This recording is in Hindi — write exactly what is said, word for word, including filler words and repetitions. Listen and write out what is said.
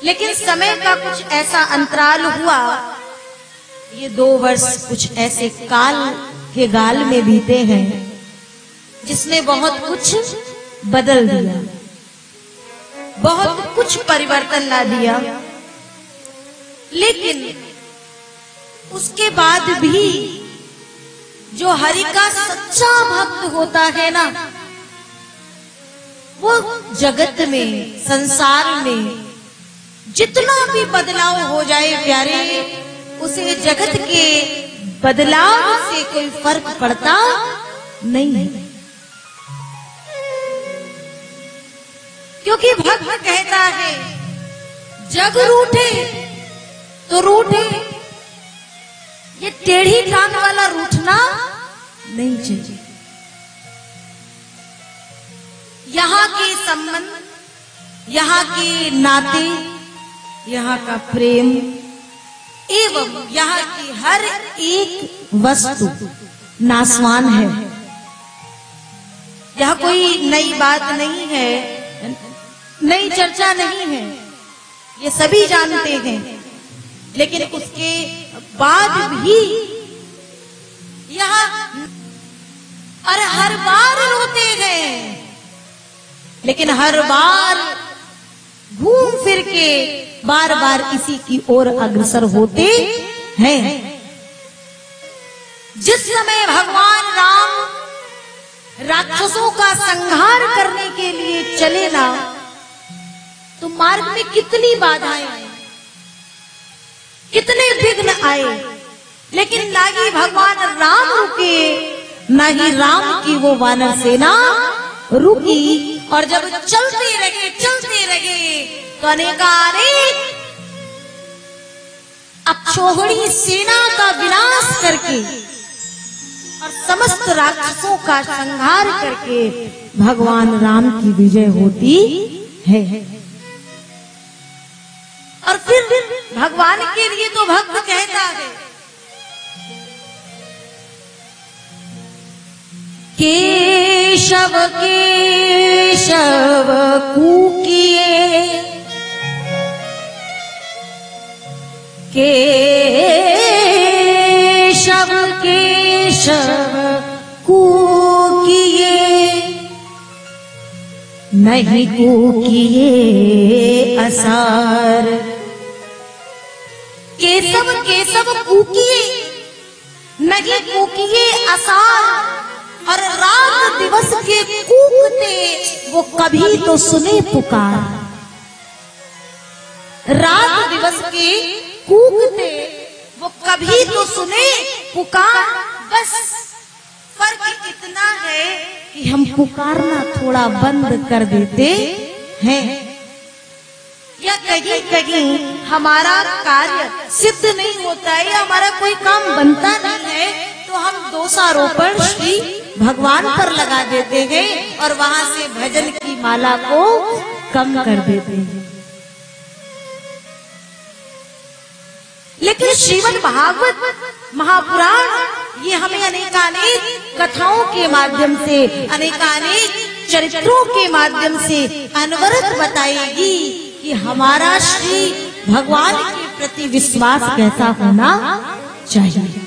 लेकिन समय का कुछ ऐसा अंतराल हुआ, ये दो वर्ष कुछ ऐसे काल के गाल में बीते हैं जिसने बहुत कुछ बदल दिया, बहुत कुछ परिवर्तन ला दिया। लेकिन उसके बाद भी जो हरि का सच्चा भक्त होता है ना, वो जगत में, संसार में जितना भी बदलाव हो जाए प्यारे, उसे जगत के बदलाव से कोई फर्क पड़ता नहीं, क्योंकि भक्त कहता है जग रूठे तो रूठे, ये टेढ़ी टांग वाला रूठना नहीं चाहिए। यहाँ के संबंध, यहाँ के नाते, यहाँ का प्रेम एवं यहाँ की हर एक वस्तु नासवान है। यह कोई नई बात नहीं है, नई चर्चा नहीं है, ये सभी जानते हैं। लेकिन उसके बाद भी यहाँ और हर बार रोते गए, लेकिन हर बार घूम फिर के बार बार इसी की ओर अग्रसर होते हैं। जिस समय भगवान राम राक्षसों का संहार करने के लिए चले ना, तो मार्ग में कितनी बाधाएं आई, कितने विघ्न आए, लेकिन ना ही भगवान राम रुके, ना ही राम की वो वानर सेना रुकी। और जब चलते रहे चलते रहे तो अनेकानेक अक्षोहिणी सेना का विनाश करके और समस्त राक्षसों का संहार करके भगवान राम की विजय होती है। और फिर भगवान के लिए तो भक्त कहता है केशव केशव कूकिए, केशव केशव कूकिए, नहीं कूकिए असार। केशव केशव कूकिए, नहीं कूकिए असार। और रात दिवस के कूकते वो कभी तो सुने पुकार, रात दिवस के कूकते वो कभी तो सुने पुकार। बस फर्क इतना है कि हम पुकारना थोड़ा बंद कर देते हैं, या कहीं कहीं हमारा कार्य सिद्ध नहीं होता है, हमारा कोई काम बनता नहीं है, तो हम दोषारोपण श्री भगवान पर लगा देते हैं और वहां से भजन की माला को कम कर देते हैं। लेकिन श्रीमद् भागवत महापुराण ये हमें अनेकानेक कथाओं के माध्यम से, अनेकानेक चरित्रों के माध्यम से अनवरत बताएगी कि हमारा श्री भगवान के प्रति विश्वास कैसा होना चाहिए।